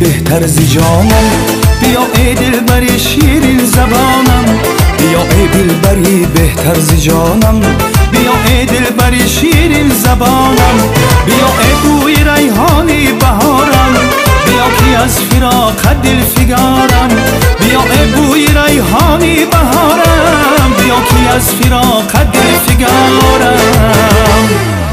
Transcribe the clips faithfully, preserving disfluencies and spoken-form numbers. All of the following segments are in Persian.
بهتر زی جانم، بیا ای دلبری شیرین زبانم، بیا ای دلبری بهتر زی جانم، بیا ای دلبری شیرین زبانم، بیا ای بوی ریحانی بهارم، بیا که از فراق دل فگارم، بیا ای بوی ریحانی بهارم، بیا که از فراق دل فگارم.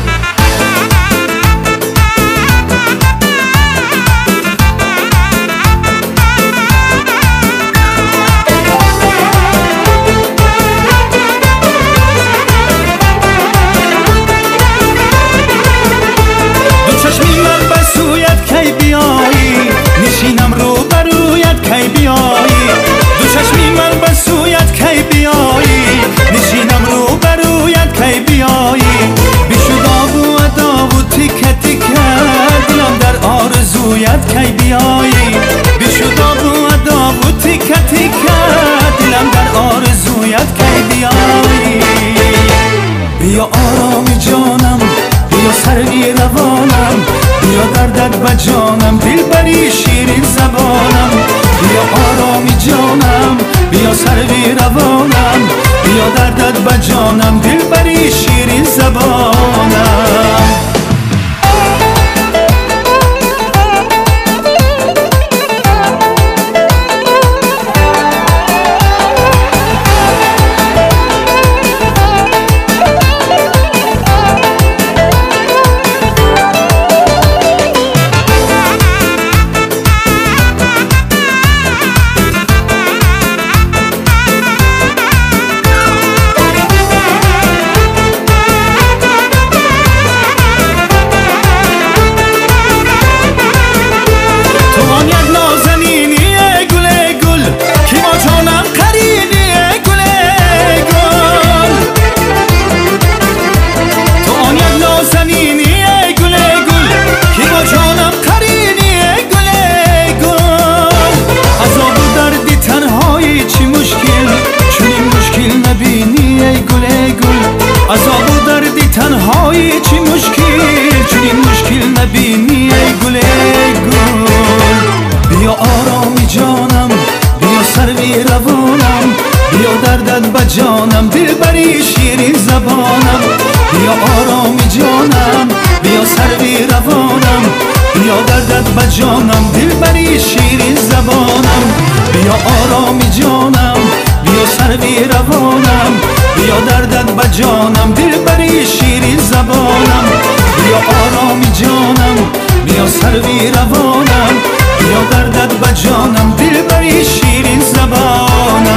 چشمی من بسویت کی بیایی، نشینم رو برویت کی بیایی، دو چشمی من بسویت کی بیایی، نشینم رو برویت کی بیایی، بشود آب و اداب و تیکه تیکه دلم در آرزویت کی بیایی، بشود آب و اداب و تیکه تیکه دلم در آرزویت کی بیایی. بیا آرامی جانم، بیا سروی روانم، بیا دردت به جانم، دلبری شیرین زبانم، بیا آرامی جانم، بیا سروی روانم، بیا دردت به جانم، دلبری شیرین زبانم. عذاب و دردی تنهایی چی مشکل، چنین مشکل نبینی ای گل ای گل. بیا آرامی جانم، بیا سروی روانم، بیا دردت به جانم، دلبری شیرین زبانم، بیا آرامی جانم، بیا سروی روانم، بیا دردت به جانم، دلبری شیرین زبانم، بیا آرامی جانم، بیا سروی روانم، بیا دردت به جانم، دلبری شیرین زبانم، بیا آرامی جانم، بیا سروی روانم، بیا دردت به جانم، دلبری شیرین زبانم.